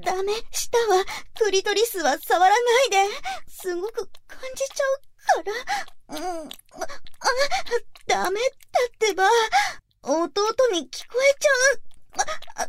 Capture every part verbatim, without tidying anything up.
ダメ、舌は、クリトリスは触らないで。すごく感じちゃうから。うん、あ、ダメだってば。弟に聞こえちゃう。あ、あ、あ、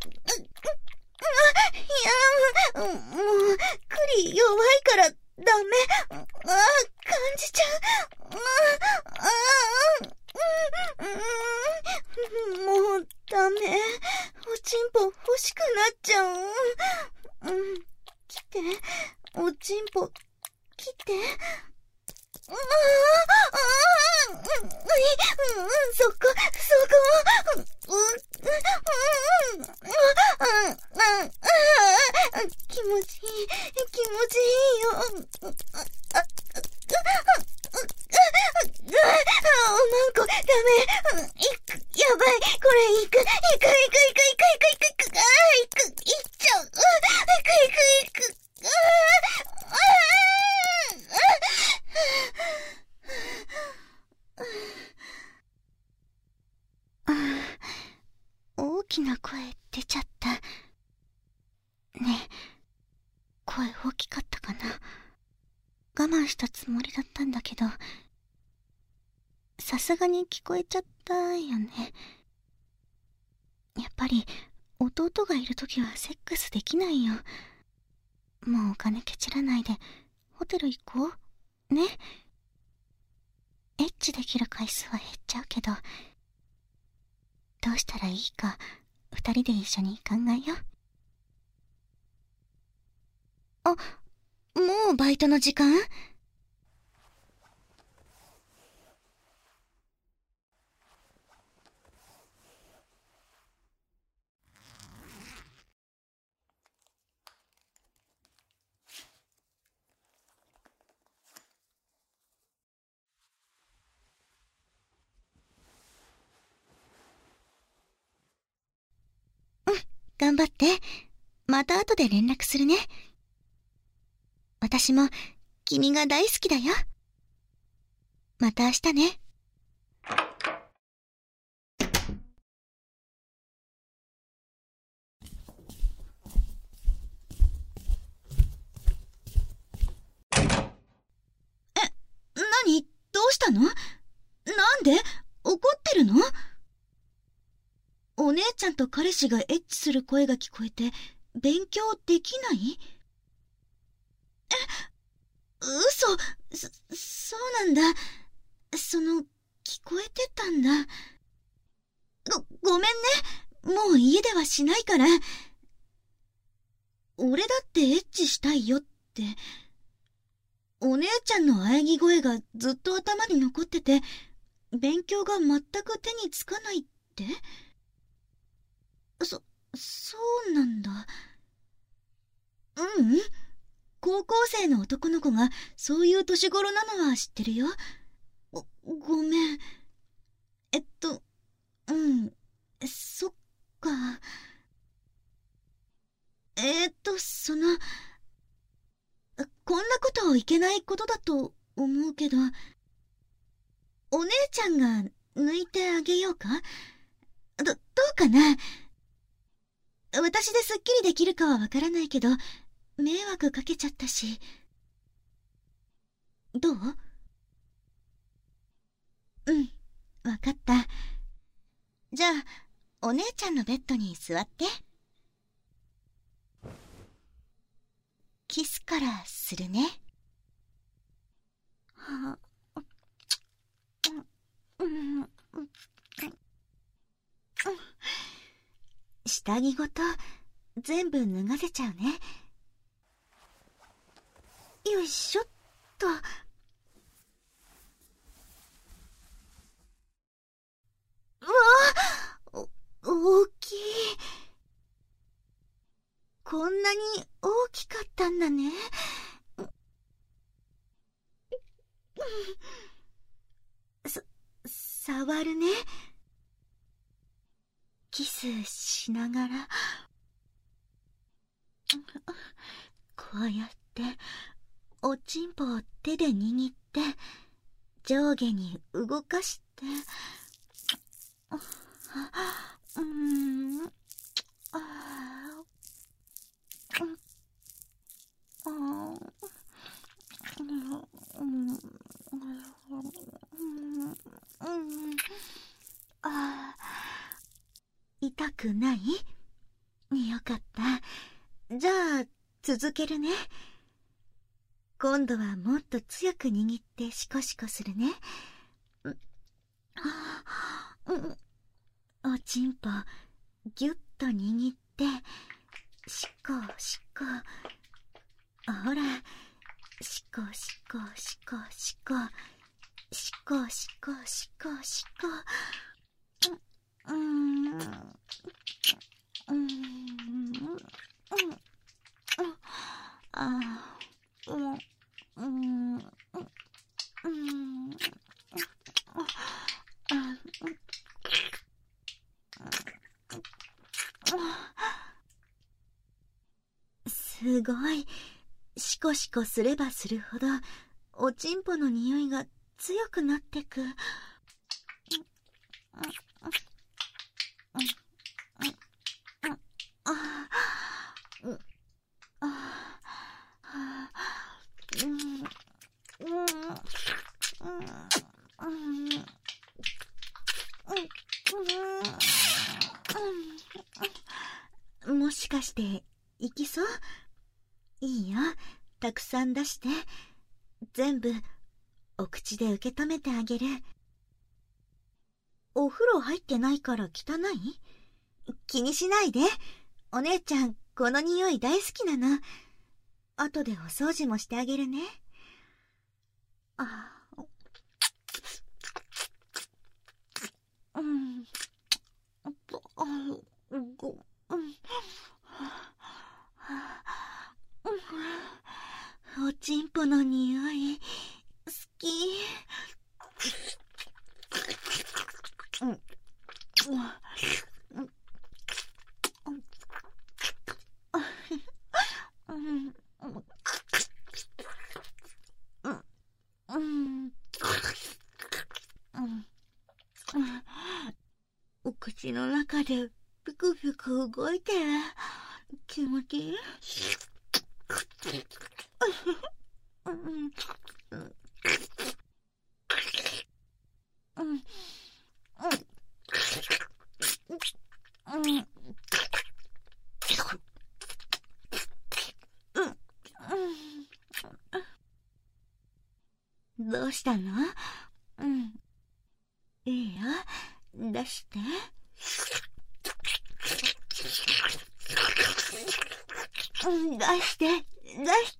いや、もう、クリ弱いからダメ。あ、感じちゃう。あ、あ、もうダメ。おちんぽ欲しくなっちゃう。うん、来て。おちんぽ、来て。ああ、ああ、うん、うん、そこ、そこ、うん、うん、うん、気持ちいい、気持ちいいよ。あ、あ、おまんこ、ダメ。いく、やばい。これ、いく、いく、いく、いく、いく、いく、いく、いく、あー、いく、いっちゃう。いく、いく、いく、あー、あー、大きな声出ちゃった。ねえ、声大きかったかな。我慢したつもりだったんだけど、さすがに聞こえちゃったよね。やっぱり弟がいるときはセックスできないよ。もうお金ケチらないでホテル行こうね。エッチできる回数は減っちゃうけど、どうしたらいいか二人で一緒に考えよう。あ、もうバイトの時間？頑張って。また後で連絡するね。私も君が大好きだよ。また明日ね。え、何？どうしたの？なんで？怒ってるの？お姉ちゃんと彼氏がエッチする声が聞こえて、勉強できない？え、嘘、そ、そうなんだ。その、聞こえてたんだ。ご、ごめんね。もう家ではしないから。俺だってエッチしたいよって。お姉ちゃんの喘ぎ声がずっと頭に残ってて、勉強が全く手につかないって？そ、そうなんだ。ううん。高校生の男の子がそういう年頃なのは知ってるよ。ご、ごめん。えっと、うん。そっか。えーっと、その、こんなこといけないことだと思うけど、お姉ちゃんが抜いてあげようか？ど、どうかな？私ですっきりできるかはわからないけど、迷惑かけちゃったし。どう？うん、わかった。じゃあ、お姉ちゃんのベッドに座って。キスからするね。はあ、うん、下着ごと全部脱がせちゃうね。よいしょっと。うわあ、お、大きい。こんなに大きかったんだね。さ、触るね。キスしながら。こうやっておちんぽを手で握って上下に動かして、うーん、あー、 痛くない？よかった。じゃあ、続けるね。今度はもっと強く握ってシコシコするね。おちんぽ、ぎゅっと握って、しこしこ。ほら、しこしこしこしこ。しこしこしこしこ。うーん。うーん。ああ。うん。うん。うん。すごい。シコシコすればするほど、おちんぽの匂いが強くなってく。もしかしていきそう？いいよ、たくさん出して。全部お口で受け止めてあげる。お風呂入ってないから汚い？気にしないで。お姉ちゃんこの匂い大好きなの。後でお掃除もしてあげるね。ああ、うん、ご、うん、おちんぽの匂い好き。うん、うん、お口の中でピクピク動いて気持ちいい。どうしたの？うん。いいよ。出して。出して。出して。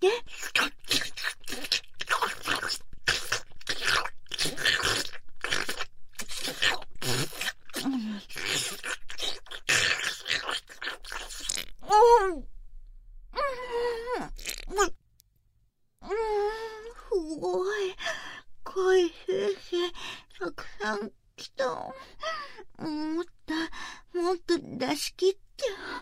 すごい。濃い精子、たくさん来た。もっと、もっと出し切って。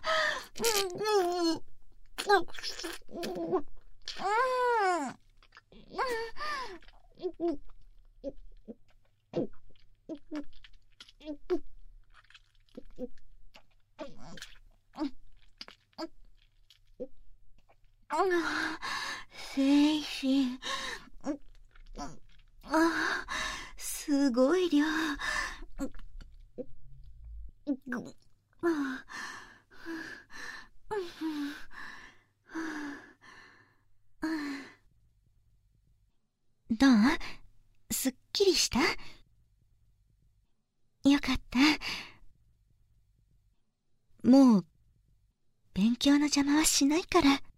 精子、あ、すごい量。どう？すっきりした？よかった。もう勉強の邪魔はしないから。